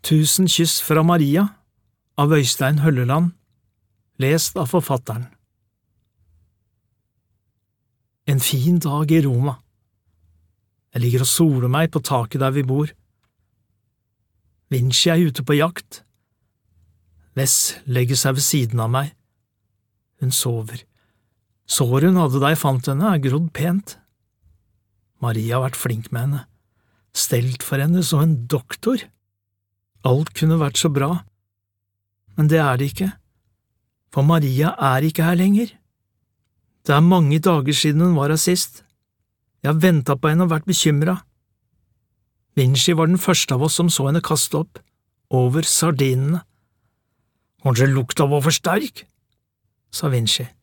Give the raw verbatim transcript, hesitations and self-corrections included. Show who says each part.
Speaker 1: Tusen kyss fra Maria av Øystein Hølleland, lest av forfatteren. En fin dag i Roma. Jeg ligger og soler meg på taket der vi bor. Vinci er ute på jakt. Wes legger seg ved siden av meg. Hun sover. Såret hun hadde da jeg fant henne, er grodd pent. Maria har vært flink med henne, stelt for henne som en doktor. Alt kunne vært så bra, men det er det ikke, for Maria er ikke her lenger. Det er mange dager siden hun var her sist. Jeg har ventet på henne og vært bekymret. Vinci var den første av oss som så henne kaste opp, over sardinene. Kanskje lukta var for sterk, sa Vinci.